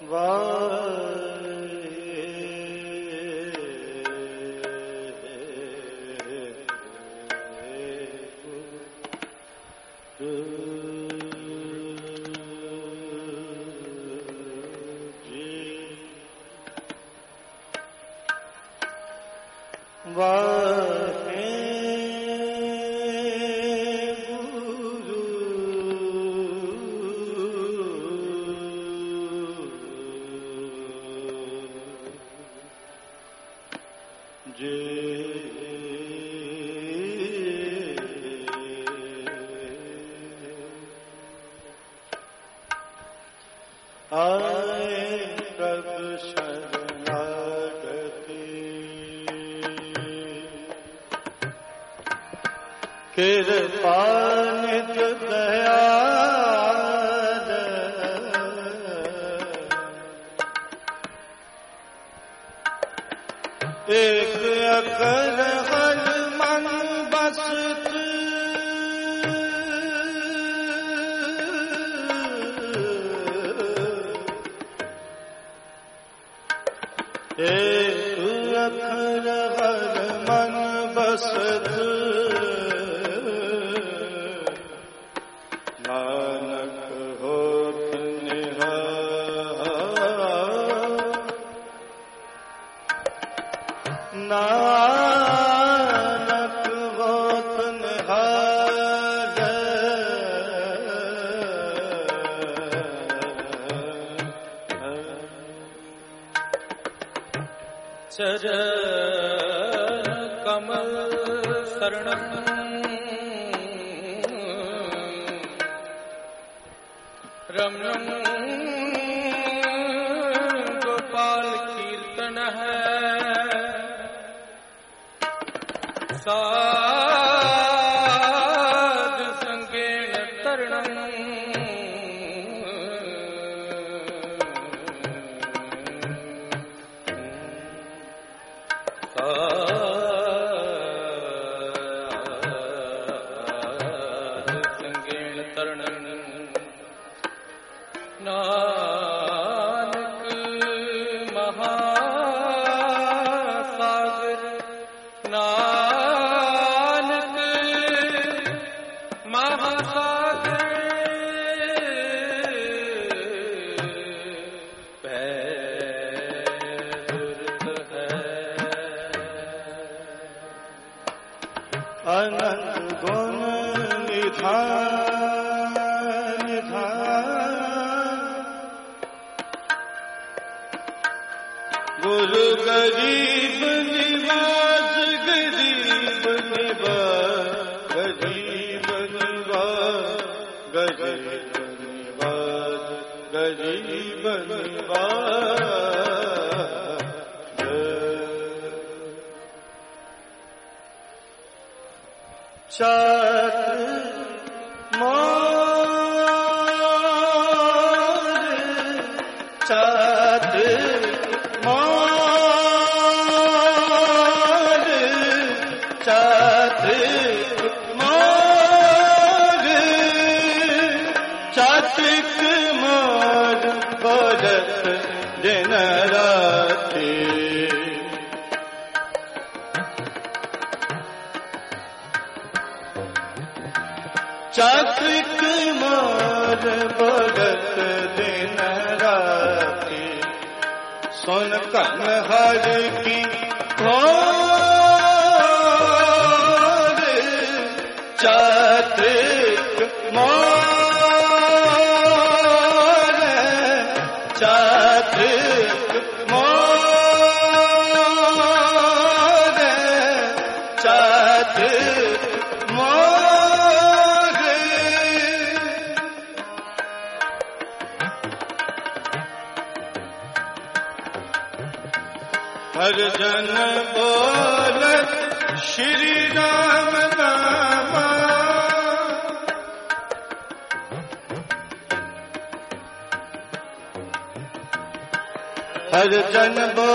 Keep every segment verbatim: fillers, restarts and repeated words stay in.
हर जन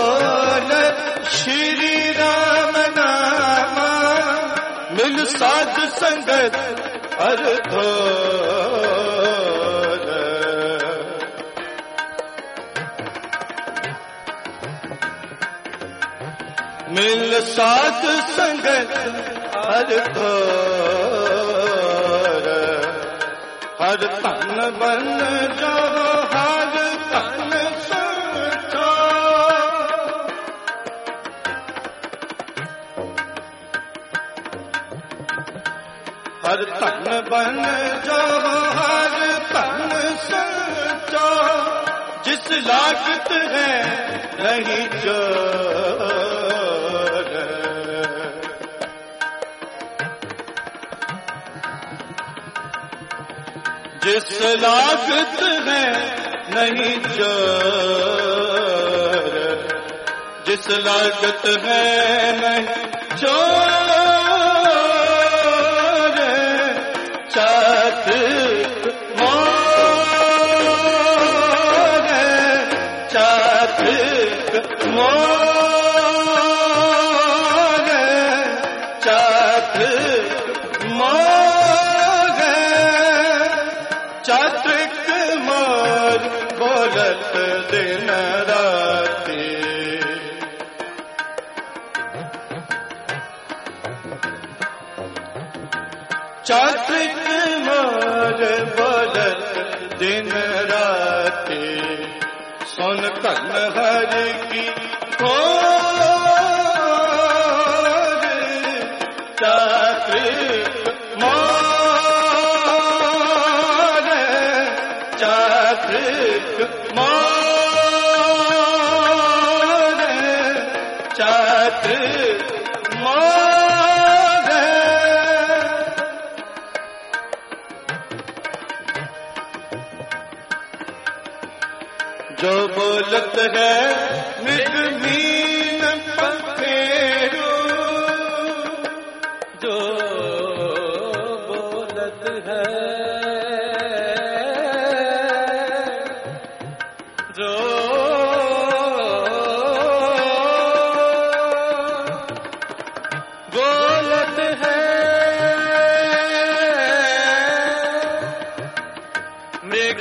बोल श्री राम नामा, मिल साध संगत हर धोल। मिल साध संगत हर घोर, हर तन बन जाओ हर तन सचो। हर तन बन जाओ हर तन सचो, जिस लागत है नहीं जोर। जिस लागत है नहीं जोर, जिस लागत है नहीं जोर, चात मोर, चात मोर, चात मोर, चात्रिक मोर बोलत दिन राती। चात्रिक मोर बोलत दिन राती, सुन कन हरि की खोर। चात्रिक मोर, चात्रिक मोर, चात्रिक मोर। जो बोलत है मृगमीन पखेरु, जो बोलत है, जो बोलत है मृग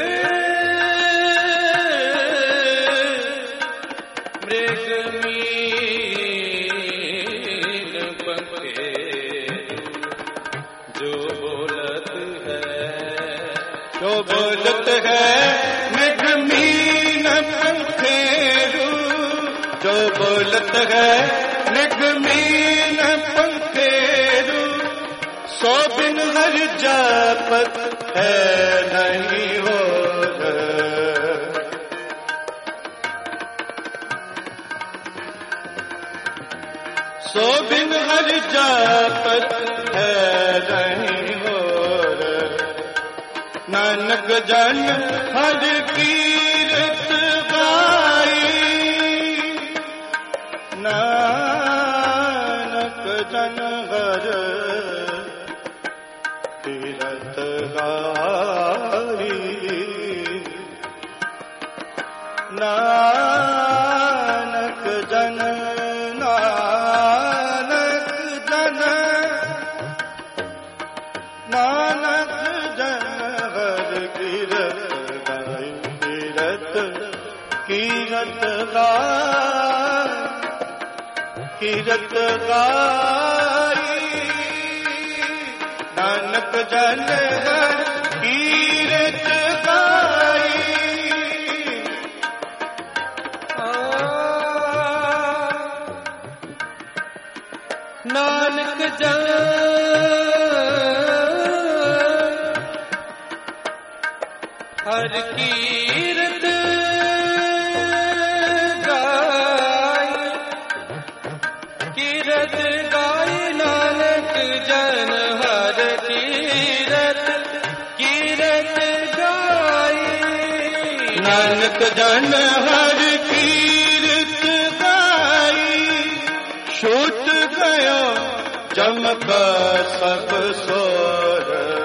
मृगमीन पखेरु, जो बोलत है, जो बोलत है मृगमीन पखेरु, जो बोलत है मृगमीन पखेरु, सो बिन हर जापत है नहीं हो। सो बिन हर जापत है नहीं होर। नानक जन हर कीरत गाई, नानक जन हर कीरत गाई, नानक जन नानक जन हर कीरत गाई, कीरत कीरत गाई, कीरत गाई। नानक जन हर कीरत गाई, नानक जन हर कीरत गाई, कीरत गाई। नानक जन हर कीरत, कीरत गाई। नानक जन हर कीरत गाई, छूट गयो जम का सब सोर।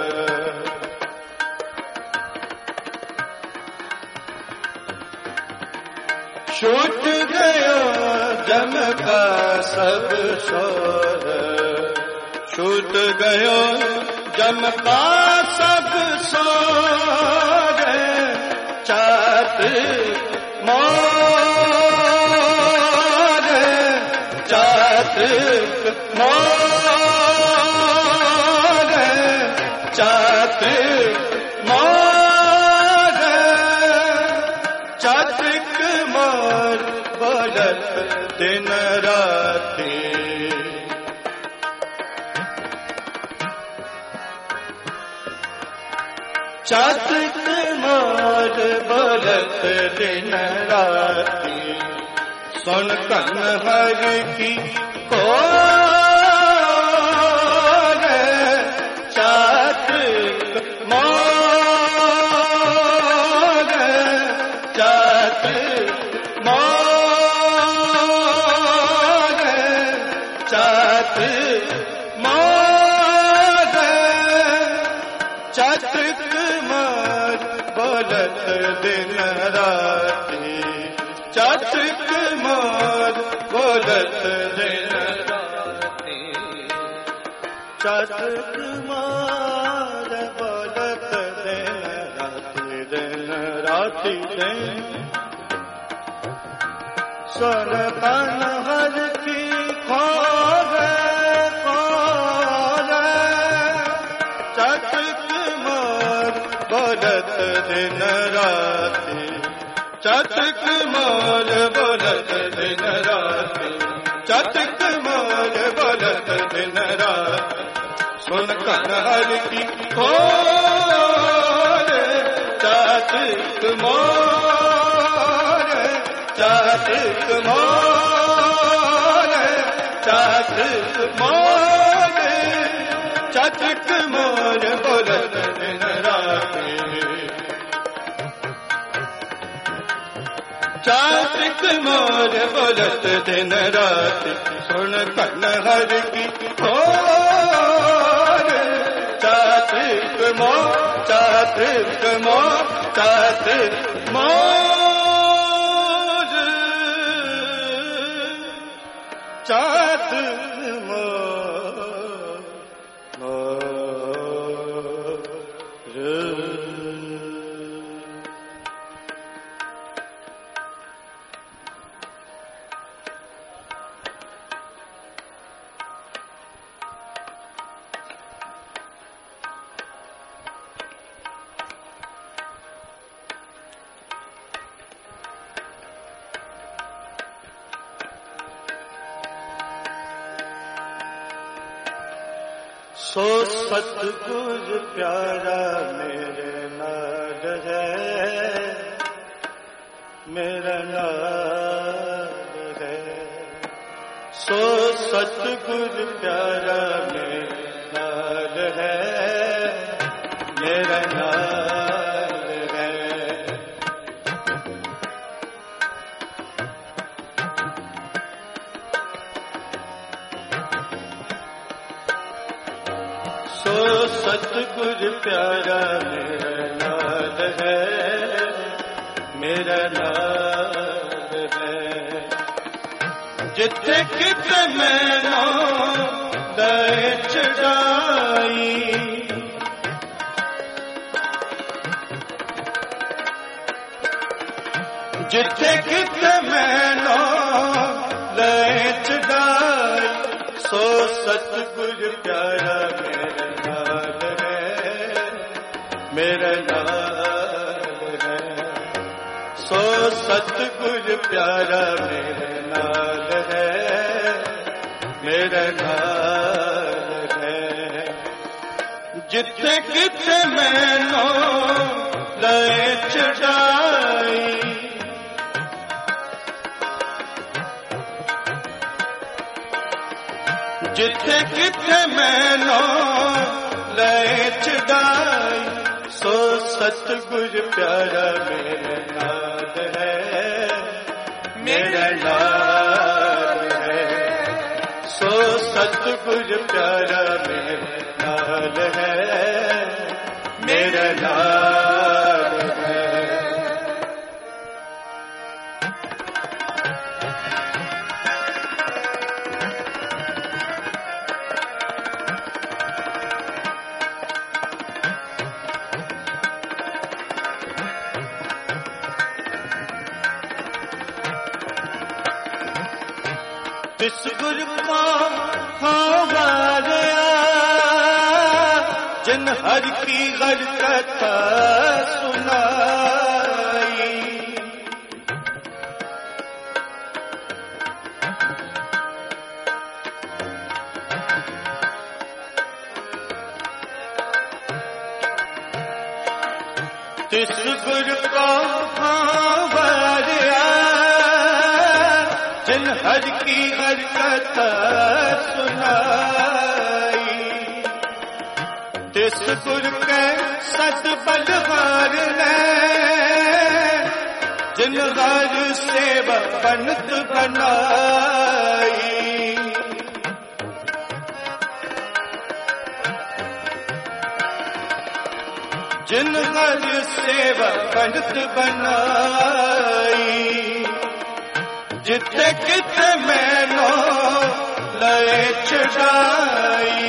छूट गयो जम का सब शोर, छूट गयो जम का सब शोर। चात मोर, चातक मोर चातक मोर चातक मोर बोलत दिन राती चातक मोर बोलत दिन राती सुन कन हर की कोर चातक मोर चातक मोर चातक मोर चातक मोर बोलत दिन राती चातक मोर बोलत दिन राती चातक मोर बोलत दिन राती दिन राती दिन सुन कन हर की खोर खोर चातक मोर बोलत दिन राती चातक मोर बोलत दिन राती चातक मोर बोलत दिन राती सुन कन हर की खोर चातक मोर चातक मोर चातक मोर चातक मोर बोलत दिन राती चातक मोर बोलत दिन राती सुन कन हर की खोर चातक मोर चातक मोर चातक मोर चातक मोर मोर सो सतगुर प्यारा मेरे नाल है मेरा नाल है सो सतगुर प्यारा मेरे नाल है मेरा नाल है सो सतगुर प्यारा मेरा नाल है मेरा नाल है जिथे किते मैनू दे चढ़ाई जिथे किते मैनू दे चढ़ाई सो सतगुर प्यारा मेरा नाल है मेरा नाल है सो सतगुर प्यारा मेरे नाल है मेरा नाल है जिथे किथे मैनू ले चढ़ाई जिथे किथे मैनू ले चढ़ाई सो सतगुर प्यारा मेरे नाल है मेरा नाल है सो सतगुर प्यारा मेरे नाल है मेरा नाल है तिस गुर को वारिया जिन हर की हर कथा सुनाई। तिस गुर को वारिया जिन हर की हर कथा सुनाई। तिस गुर के सत बलवार ने जिन हर सेवा बनत बनाई। जिन हर सेवा बनत बनाई। जिते किते मैनो लय चढ़ाई।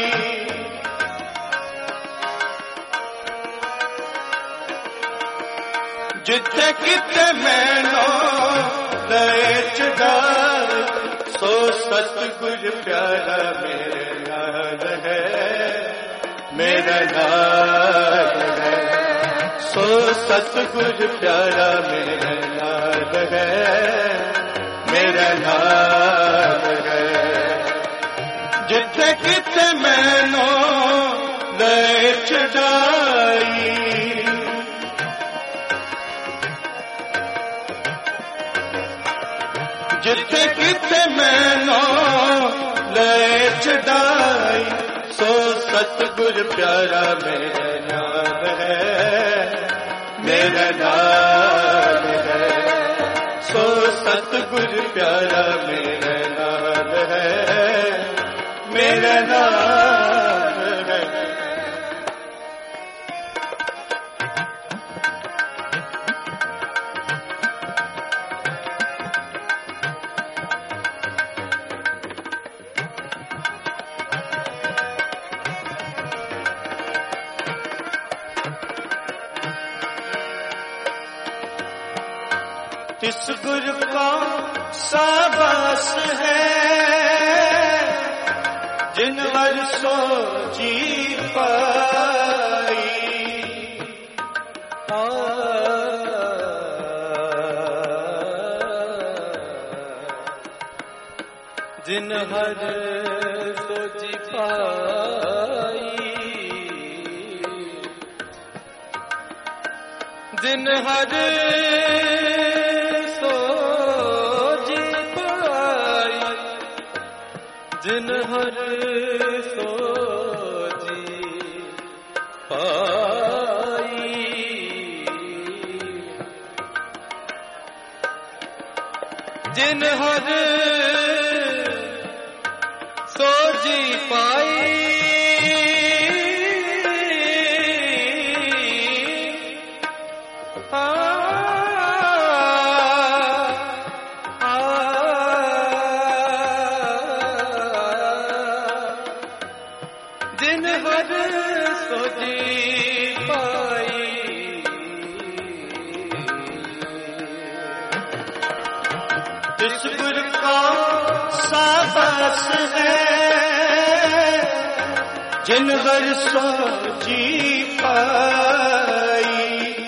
जिते किते मैनो लय चढ़ाई। सो सतगुर प्यारा मेरे नाल है, मेरा नाल है। सो सतगुर प्यारा मेरे नाल है, मेरा नाम है। जिथे किथे मैनो लय चढ़ाई। जिथे किथे मैनो लय चढ़ाई। सो सतगुर प्यारा मेरा नाम है, मेरा नाम है। सो सतगुर प्यारा मेरा नाम है, मेरा नाम है। तिस गुर को शाबाश है जिन वर्षो जी पाई। जिन हर सोची पाई। जिन हर जिन हर सोजी पाई। जिन हर सोजी पाई। जिन हर सोजी पाई। तिस गुर को शाबाश है जिन हर सोजी पाई।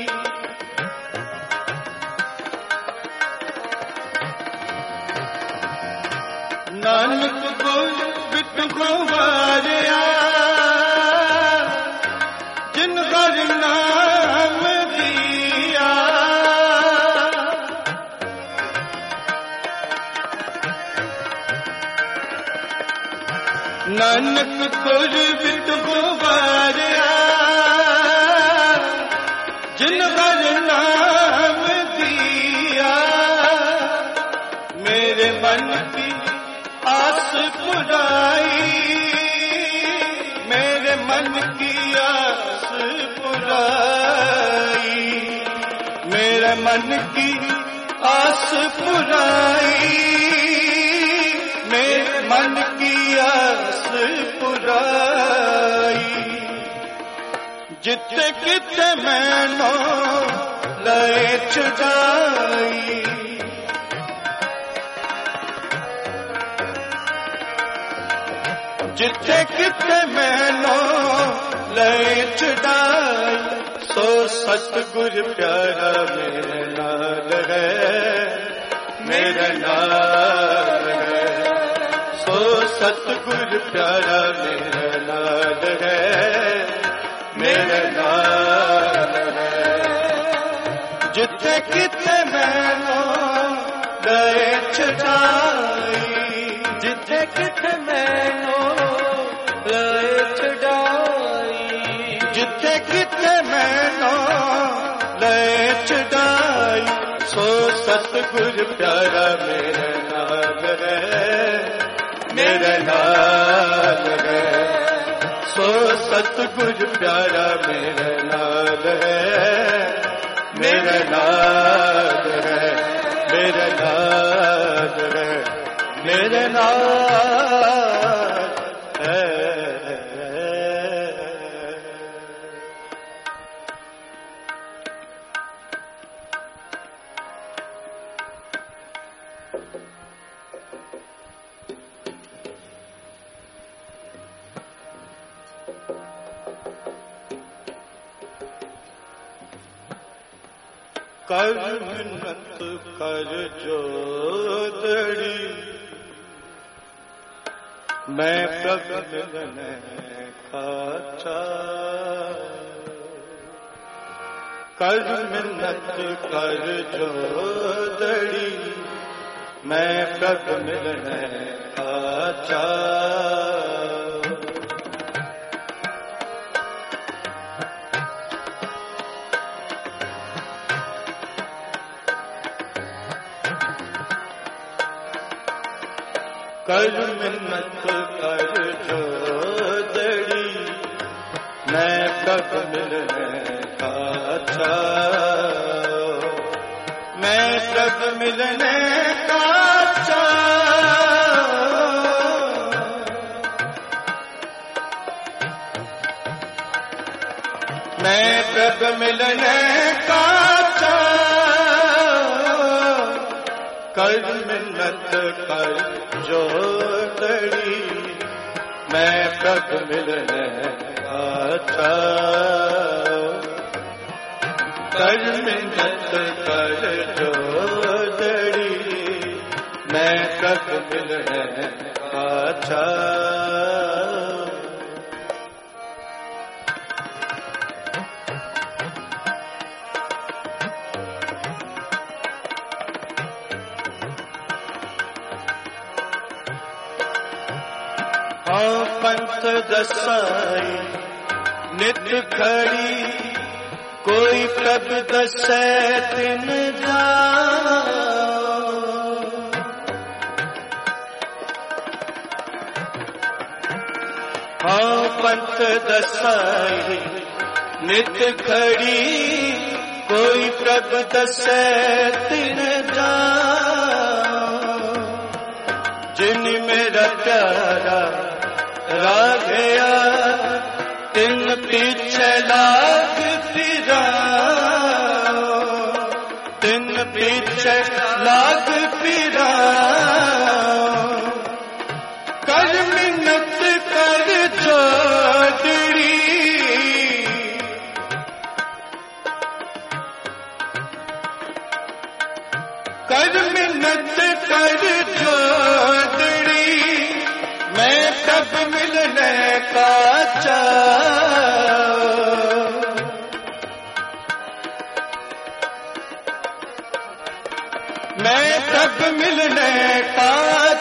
नानक गुर बिट वारिया जिन हर नाम दिया। नानक गुर बिट वारिया जिन हर नाम दिया। मेरे मन की आस पुराई। मेरे मन की आस पुराई। मेरे मन की आस पुराई। मेरे मन की आस पुराई। जिते किते मैनो लय चढ़ाई। जिथे किथे मैनो ले चढ़ाई, सो सतगुर प्यारा मेरे नाल है, मेरे नाल है। सो सतगुर प्यारा मेरे नाल है, मेरे नाल है। जिथे किथे मैनो ले चढ़ाई, जिथे किथे मैनो ले चढ़ाई, जिथे किथे मैनो ले चढ़ाई, सो सतगुर प्यारा मेरे नाल है, मेरे नाल है। सो सतगुर प्यारा मेरे नाल है, मेरे नाल है, मेरे नाल है, मेरे नाल है। कर मिन्नत कर जोदड़ी, मैं प्रभु मिलने का चाह। कर मिन्नत कर जोदड़ी, मैं प्रभु मिलने का चाह। कर मिन्नत कर जोदड़ी, मैं प्रभु मिलने का चाह। मैं प्रभु मिलने का चाह। मैं प्रभु मिलने का चाह। कर मिन्नत कर जोदड़ी, मैं प्रभु मिलने का चाह। कर मिन्नत कर जोदड़ी, मैं प्रभु मिलने का चाह। हाँ पंथ दसाई नित खड़ी, कोई प्रभु दसै तिन जाओ। हाँ पंथ दसाई नित खड़ी, कोई प्रभु दसै तिन जाओ। जिन मेरा प्यारा राघया, तिन पीछे लाग फिराओ। तिन पीछे लाग फिराओ। कर मिन्नत कर जोदड़ी, कर मिन्नत कर जोदड़ी, मैं प्रभु मिलने का चाह। मैं प्रभु मिलने का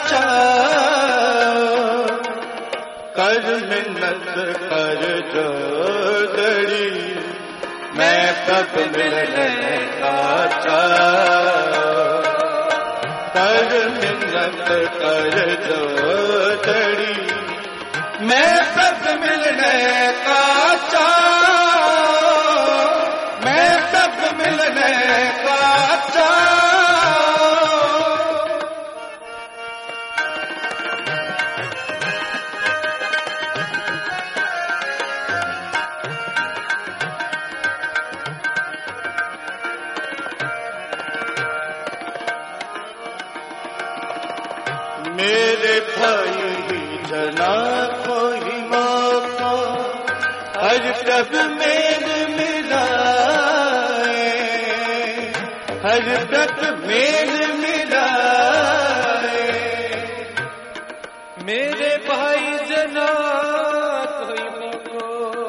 चाह। कर मिन्नत कर जोदड़ी, मैं प्रभु मिलने का चाह। कर मिन्नत कर जोदड़ी, मैं प्रभु मिलने का चाह। मैं प्रभु मिलने का चाह। मेरे भाई जना को प्रभ मेल मिलाए, हर प्रभ मेल मिलाए। मेरे भाई जना कोई मुझको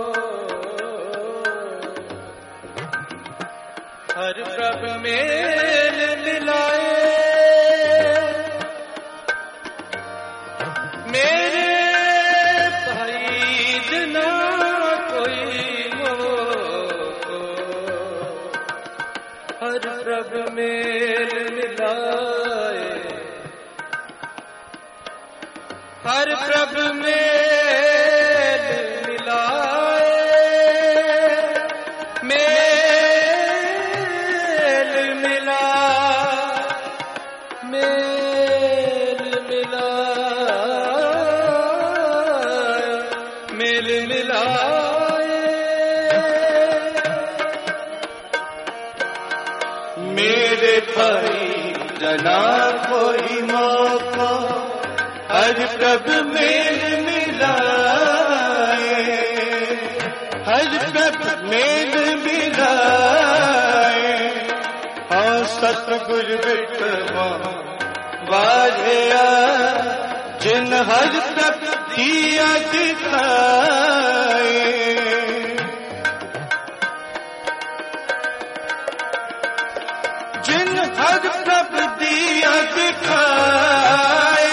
हर प्रभ मेल मिलाए। मेरे भाई जना कोई मुझको हर प्रभ मेल मिलाए, हर प्रभ मेल मिलाए। मेल मिला, मेल मिला, मेल मिलाए। मेरे भाई जना कोई मौका हर प्रभ मेल मिलाए, हर प्रभ मेल मिलाए। हाँ सतगुर बिठवा वारिया जिन हर प्रभ दिया दिखाए। जिन हर प्रभ दिया दिखाए,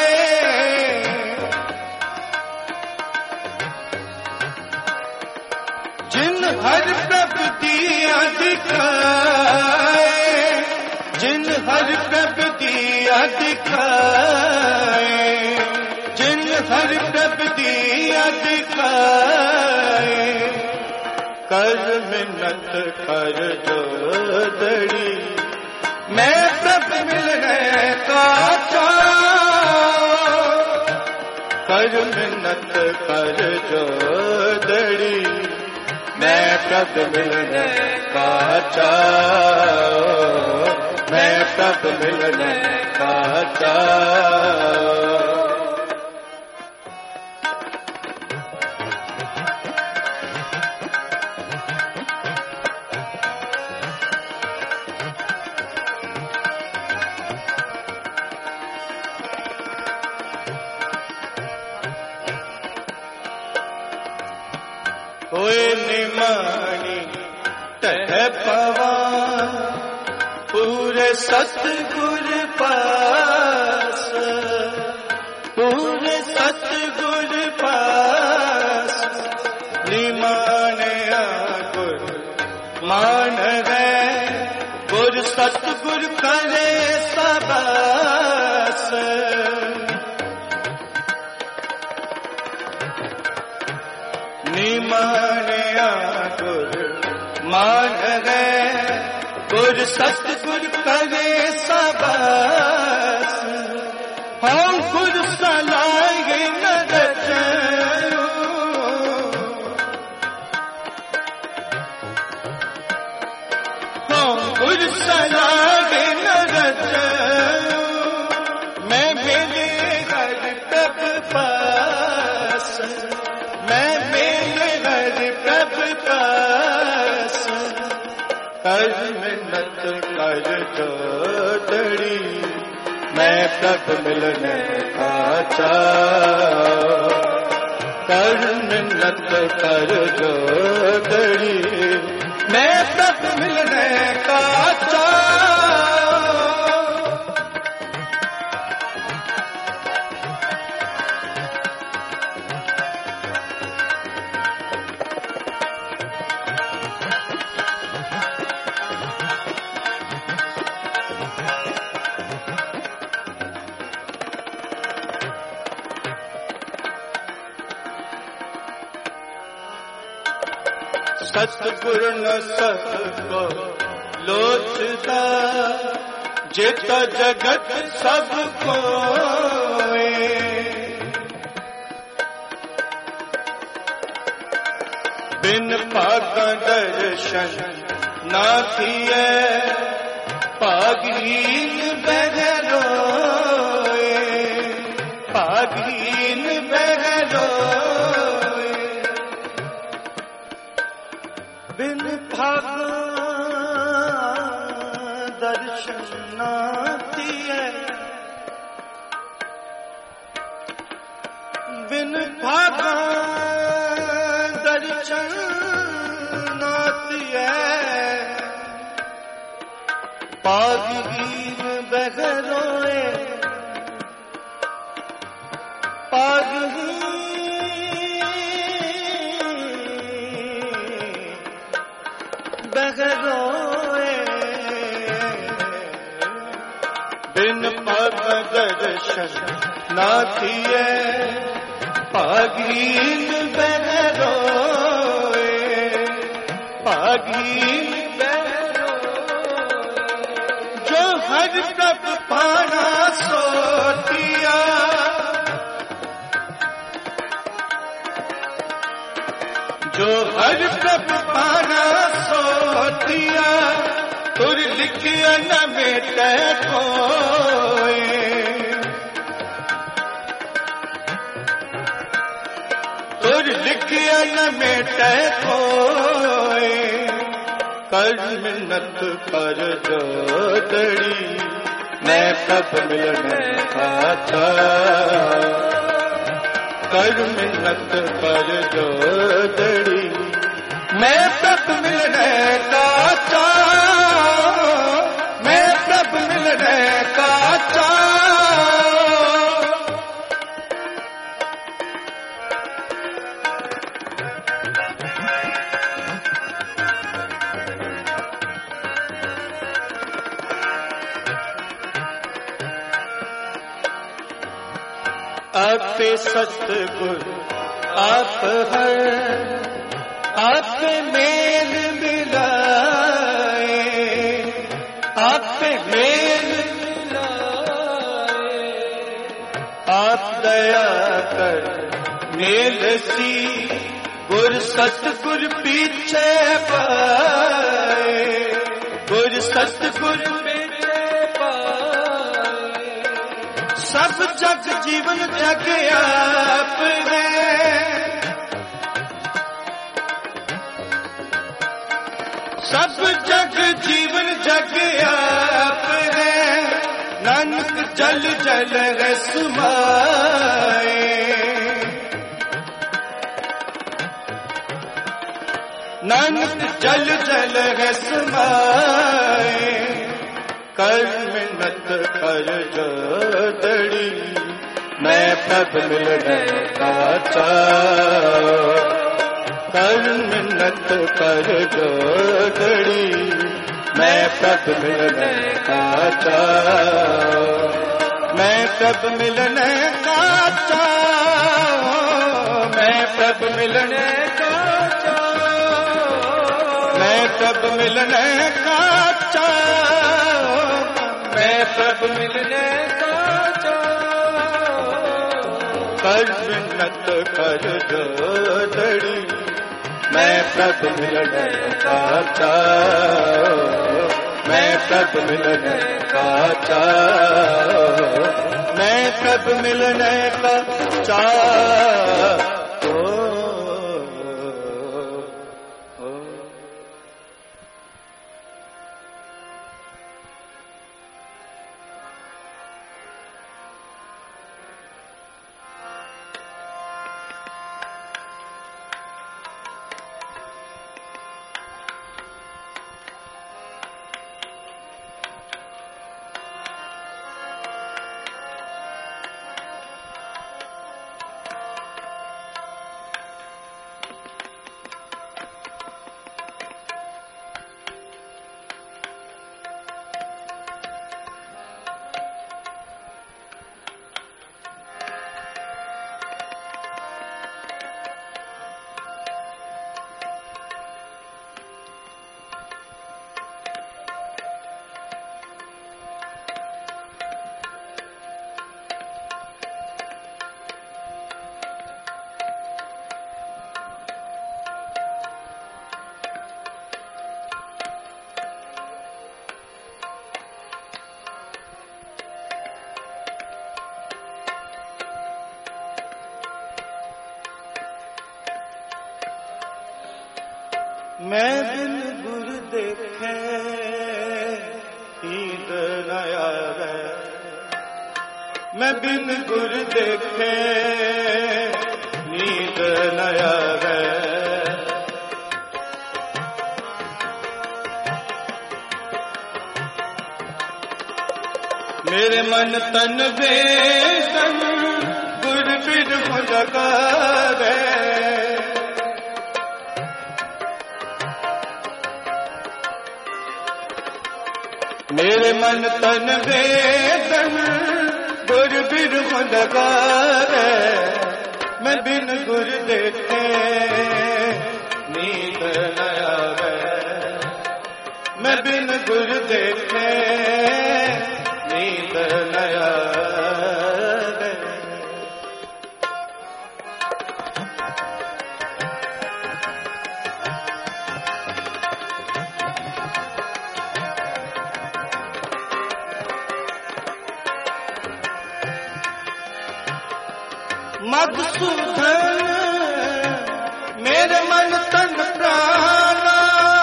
जिन हर प्रभ दिया दिखाए, जिन हर प्रभ दिया दिखाए, जिन हर प्रभ दिया दिखाए। कर मिन्नत कर जोदड़ी मैं प्रभ मिलने का चाहूं। कर मिन्नत कर जोदड़ी मैं प्रभ मिलने का चाहूं, मैं प्रभ मिलने का चाहूं। होए निमानी तह पवा पूरे सतगुर पास, पूरे सतगुर पास। निमाने गुर मान है गुर सतगुर करे सबास। निमानिया गुर मान है गुर सतगुर करे सबास। हम गुर सलाए न रचूं, हम गुर सलाए न रचूं। मैं मिले हर प्रभ पास, मैं मेले हर प्रभ पास। कर मिन्नत कर जोदड़ी मैं प्रभ मिलने का चाहूं। कर मिन्नत कर जोदड़ी मैं प्रभ मिलने का चाहूं। सतगुर न सबको लोचता जित जगत सब कोय। बिन पागा दर्शन ना किए पागीन बहरोए, पागीन बहरोए। बिन भागा दर्शन नाती है, बिन भागा दर्शन नाती है। पागीर बहरोए पागीर बहरोए बिन पग दर्शन नाथिए। पागीन बहरोए पागीन बहरोए जो हर प्रभ पाना सोटिया, जो हर प्रभ पाना सोटिया। तुर लिखिया न मेटे कोई, तुर लिखिया न मेटे कोई। कर मिन्नत कर जोदड़ी मैं प्रभ मिलने आता। कर मिन्नत कर जोदड़ी मैं प्रभ मिलने का चाह, मैं प्रभ मिलने का चाह। आपे सतगुरु आप हर आप मेल मिलाए, आप मेल मिलाए। आप दया कर मेल सी गुर सतगुर पीछे पाए, गुर सतगुर पीछे पाए। सब जग जीवन जग आप है, सब जग जीवन जग आप है। नानक जल जल है समाए, नानक जल जल है समाए। कर मिन्नत कर जोदड़ी मैं प्रभ मिलने का चाह। कर मिन्नत कर जोदड़ी मैं प्रभ मिलने का चाह। मैं प्रभ मिलने का चाह, मैं प्रभ मिलने का चाह। मैं प्रभ मिलने का चाह, मैं प्रभ मिलने का चाह। कर मिन्नत कर जोदड़ी मैं प्रभ मिलने का चाह। मैं प्रभ मिलने का चाह, मैं प्रभ मिलने का चाह। मैं बिन गुर देखे नींद न आवे, मैं बिन गुर देखे नींद न आवे। मेरे मन तन वेदन गुर बिन हो जगावे, मेरे मन तन वेदन गुर बिन हो जगावे। मैं बिन गुर देखे नींद न आवे, मैं बिन गुर देखे नींद न आवे। मधुसूदन मेरे मन तन प्राणा,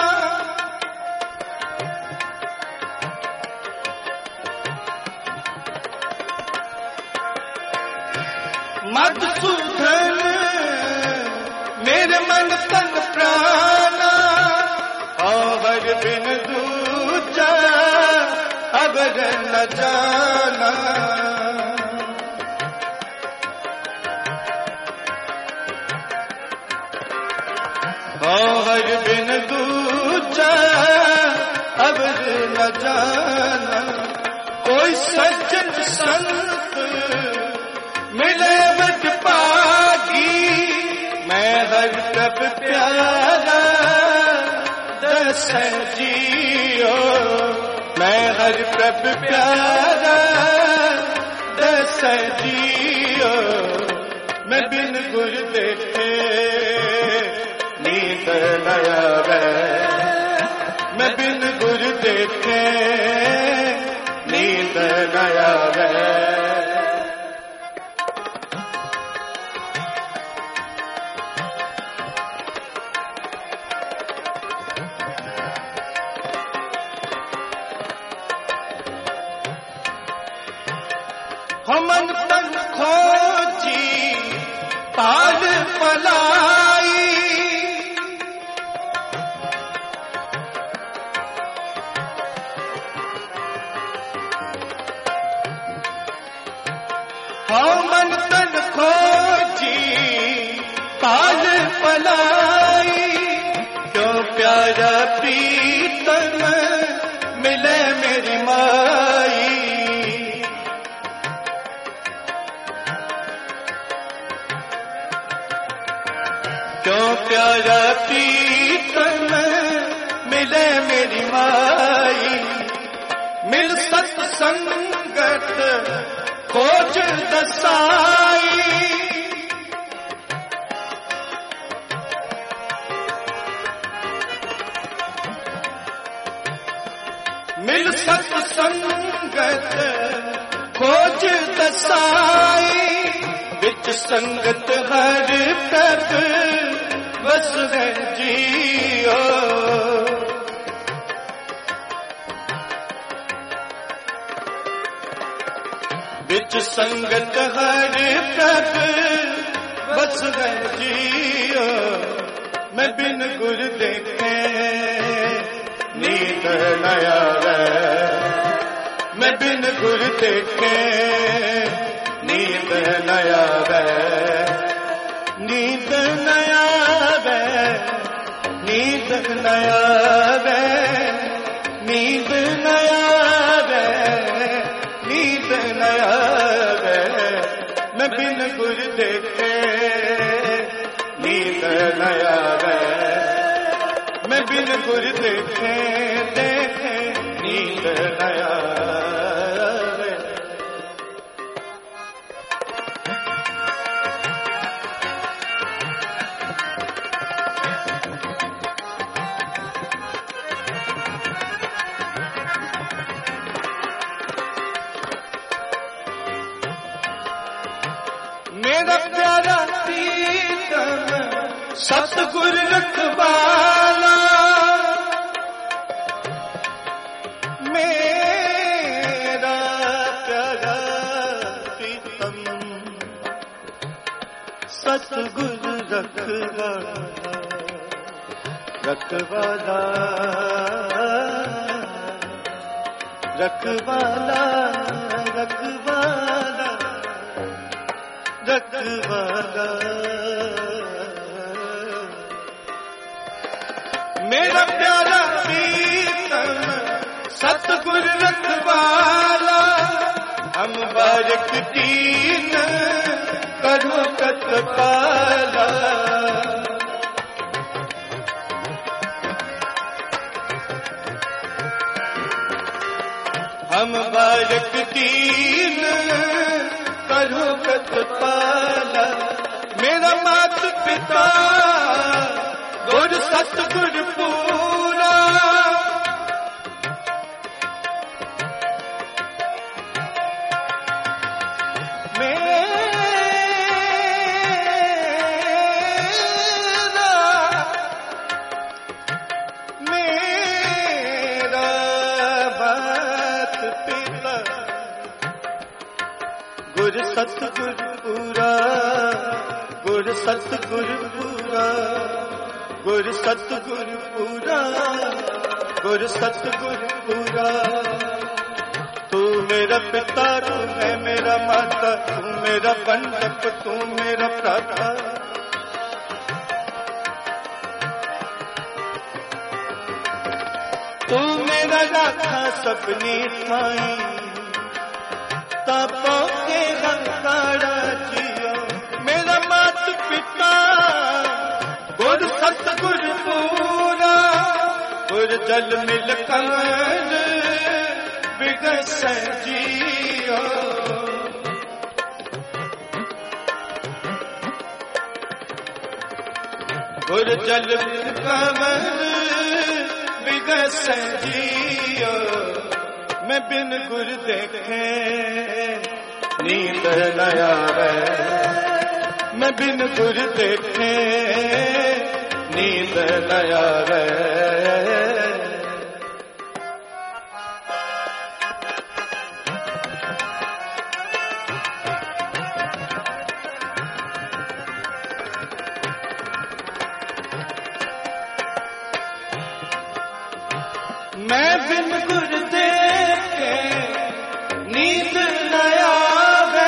मधुसूदन मेरे मन तन प्राणा। और बिन दूजा अगर न जाना, और बिन दूजा अब न जाना। कोई सज्जन संत मिले बद पागी, मैं हर तब प्यारा दस जियो, मैं हर तब प्यारा दस जियो। मैं बिन गुर देखे नींद न आवे, मैं बिन गुर देखे नींद न आवे। हमन तन खोजी पाल पलाई, हमन तन खोजी पाल पलाई। क्यों प्यारा प्रीतम मिले मेरी माई, क्यों प्यारा प्रीतम मिले मेरी माई। मिल सत्संगत खोज दसाई, मिल सत्संगत खोज दसाई। बिच संगत हर तक बस है जियो, बिच संगत हर तक बस है जियो। मैं बिन गुर देखे नींद न आवे, मैं बिन गुर देखे नींद न आवे। नींद न आवे, नींद न आवे, नींद न आवे, नींद न आवे। मैं बिन गुर देखे नींद न आवे, मैं बिन गुर देखे देखे नींद न आवे। मेरा प्यारा प्रीतम सतगुर रखवाला, सतगुर रखवाला रखवाला रखवाला रखवाला रखवाला मेरा प्यारा प्रीतम सतगुर रखवाला हम बारक दीन करो कतपाला हम बारक दीन करो कतपाला मेरा मात पिता गुर सतगुर पूरा गुर सतगुर पूरा गुर सतगुर पूरा गुर सतगुर पूरा गुर सतगुर पूरा तू मेरा पिता तू है मेरा माता तू मेरा बंधप तू मेरा भ्राता तू मेरा राखा सपनी थाई तापों के रंगाड़ा जियो मेरा मात पिता गुर सतगुर पूरा गुर जल मिल कमल बिगस जियो गुर जल मिल कमल बिगस जियो मैं बिन गुर देखे नींद न आवे मैं बिन गुर देखे नींद न आवे मैं बिन गुर देखे नींद न आवे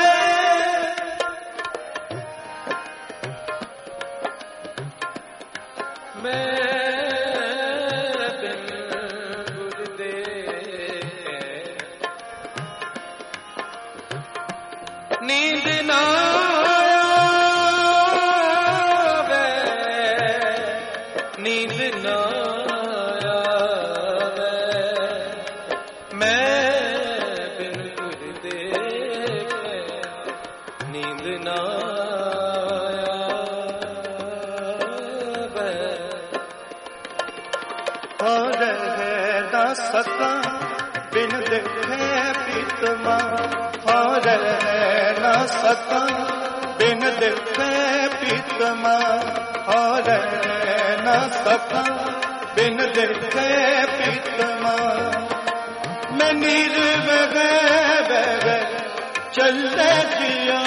मैं बिन गुर देखे नींद न आवे नींद न सका बिन देखे प्रीतमा और न सका बिन देखे प्रीतमा और न सका बिन देखे प्रीतमा मैं नीर बगैर चल जिया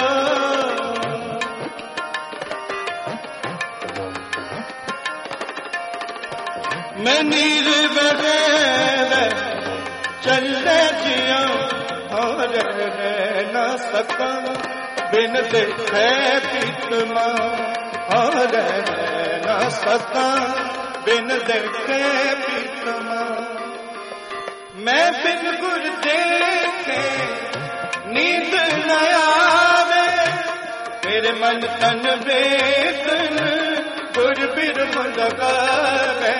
मैं नीर बगैर चल जिया और न सका बिन देखे प्रीतमा और न सका बिन देखे प्रीतमा मैं बिन गुर देखे नींद न आवे मेरे मन तन वेदन गुर बिरम लगावे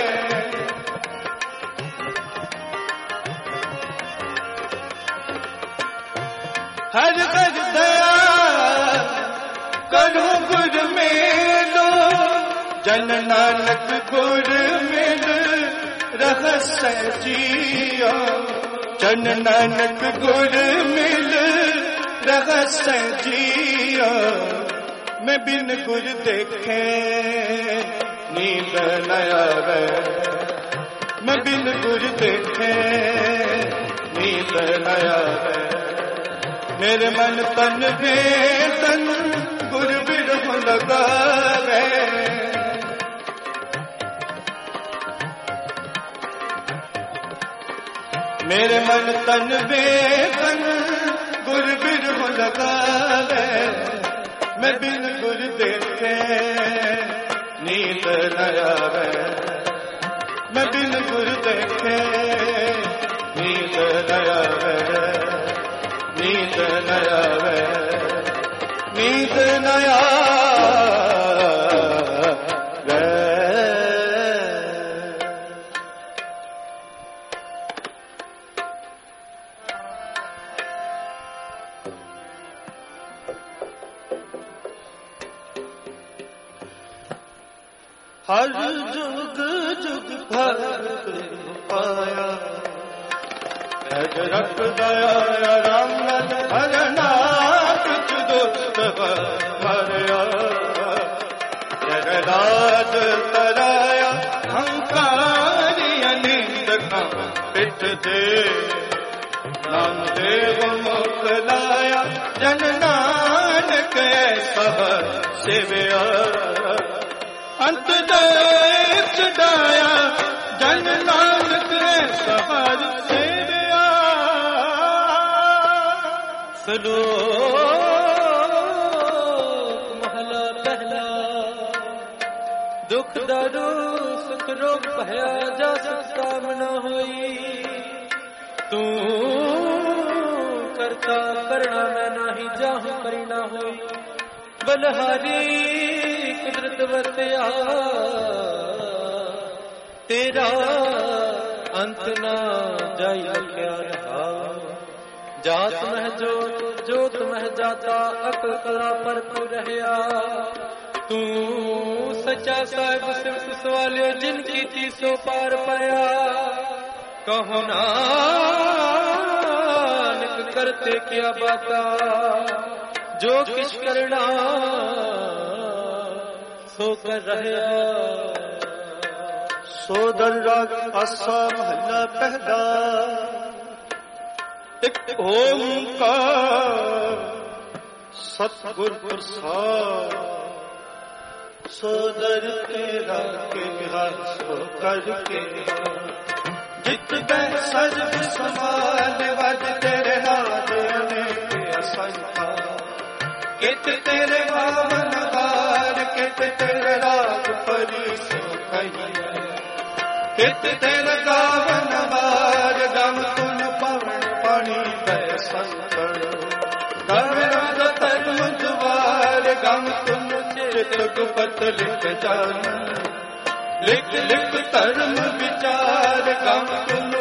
हर घर दया करो गुर मेलो जन नानक गुर मिल रहस्य जियो जन नानक गुर मिल रहस्य जियो मैं बिन गुर देखे नींद न आवे मैं बिन गुर देखे नींद न आवे मेरे मन तन वेदन गुर बिरम लगा मेरे मन तन बेतन गुर बिरह लगावे, मैं बिन गुर देखे नींद न आवे, मैं बिन गुर देखे नींद न आवे, नींद न आवे, नींद न आवे। हर जुग जुग भक्त पाया, रख दया राम हरना कुछ दुष्ट मरया, जगदाज तराया हंकारी अनिंद का पिट दे, नाम देव मुख लाया जन नानक सब सेवया, अंत देव चढ़ाया जन नानक सहज सेवया। श्लोक महला पहला, दुख दारू सुख रोग भया जा काम न होई, तू करता करना मैं नाही जाहूं करी ना होई, बलहारी कुदरत वरत्या तेरा अंत ना जाई लिखिया रहा, जात मह जोत जोत मह जाता अकल कला पर तू रहया, तू सच्चा साहिब सिर्फ सवालियो जिनकी थी सो पार पाया, कहो नानक करते क्या बाता, जो किश करना सो कर रहा। सोदर राग आसा महला पहला, एक ओंकार सतगुर प्रसाद, सोदर तेरा के सो करके जित बह सज समान वज तेरे नाद अनेक असंख्या, कित तेरे वावन हार कित तेरे राग परी सो कहिया, कित तेरे गावन हार गम तुम पवन पानी बह संकड़, गम रंग तन द्वार गम तुम चित गुपत लिख जान, लिख लिख धर्म विचार गम तुम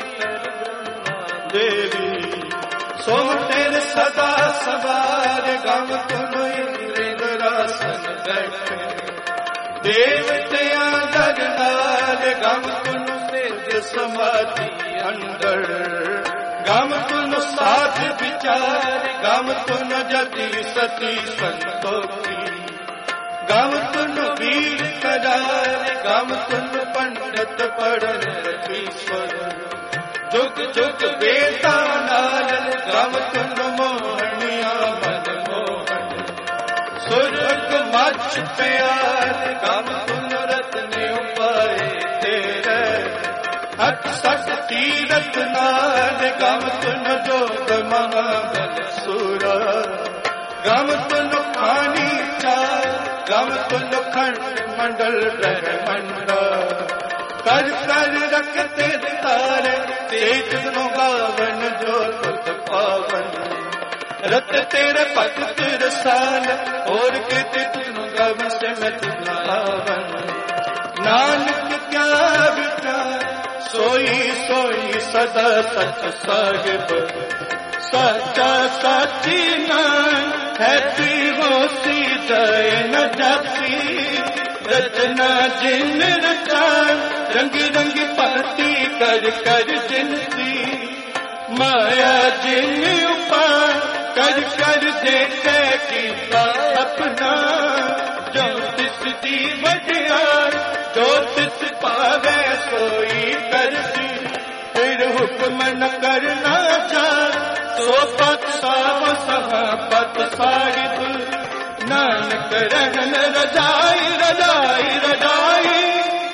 देवी, सोम तेरे सदा सवार गम तुम इंद्रासन बैठे, देवतियां दर नाल गम तुम सिद्ध समाधि अंदर, गम तुम साध विचार गम तुम जति सती संतोखी, गम तुम वीर करार गम तुम पंडित पढ़न रखीश्वर, जुग जुग बेता नाल गम तुम मोहनिया मन मोहन, सुरग मच प्यार गम तुम रत्न उपाय तेरे, हट सट तीरथ नाल गम तुम जोग महाबल सुरा, गम तुम खानी चार गम तुम खंड मंडल ब्रह्मंडा, कर कर रखते तारे तेज गावन जो तुत पावन, रत तेरे भगत रसान और कित तुम गव से मत लावन, नानक क्या विचार सोई सोई सदा सच साहिब, सच्चा साची नान है होसी दय न जाती, रचना जिन रचान रंगी रंगी पाती कर कर जिनती, माया जिन उपाय कर कर देखे कीता अपना, जो तिस दी वडियार जो तिस पावे सोई करती, फिर हुक्म न करना चाह सो पत साव सहा पत साहिब, नानक रहन रजाई रजाई रजाई,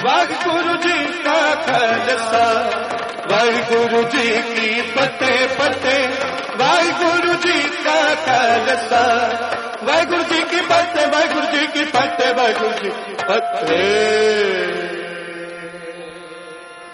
वाहिगुरु जी का खालसा वाहिगुरु जी की फतेह फतेह वाहिगुरु जी का खालसा वाहिगुरु जी की फतेह वाहिगुरु जी की फतेह वाहिगुरु जी की फतेह।